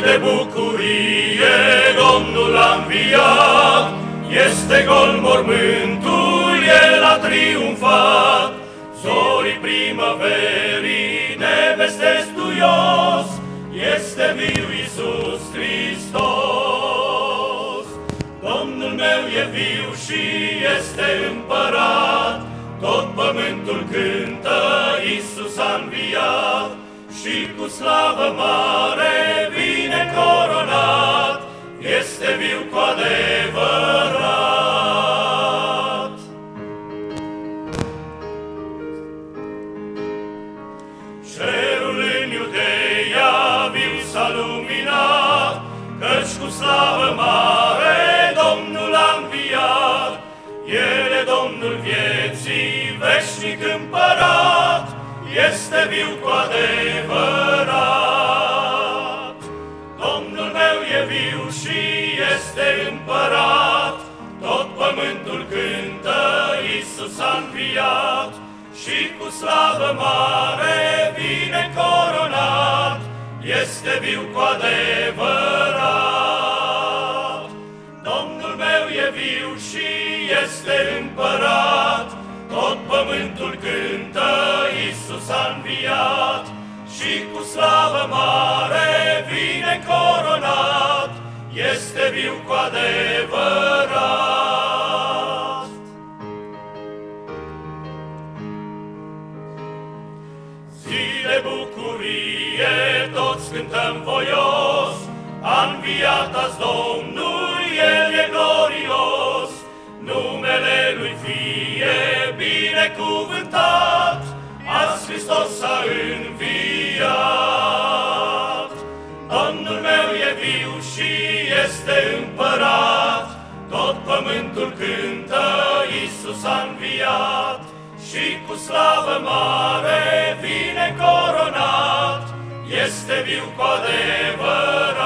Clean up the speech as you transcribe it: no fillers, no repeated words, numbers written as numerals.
de bucurie Domnul a înviat, este gol mormântul, El a triumfat. Zorii primăverii ne vestesc duios, este viu Iisus Hristos. Domnul meu e viu și este împărat, tot pământul cântă, Iisus a înviat. Și cu slavă mare vine coronat, este viu cu adevărat. Cerul în Iudeia viu s-a luminat, căci cu slavă mare Domnul a înviat. El e Domnul vieții, veșnic împărat, este viu cu adevărat. Domnul meu e viu și este împărat, tot pământul cântă, Iisus a înviat. Și cu slavă mare vine coronat, este viu cu adevărat. Domnul meu e viu și este împărat, tot pământul cântă, Iisus a înviat. Și cu slavă mare vine coronat, este viu cu adevărat. Zi de bucurie toți cântăm voios, a înviat azi Domnul, El e glorios. Numele Lui fie binecuvântat, azi Hristos s-a înviat. Domnul meu e viu și este împărat, tot pământul cântă, Iisus a înviat. Și cu slavă mare vine coronat, este viu cu adevărat.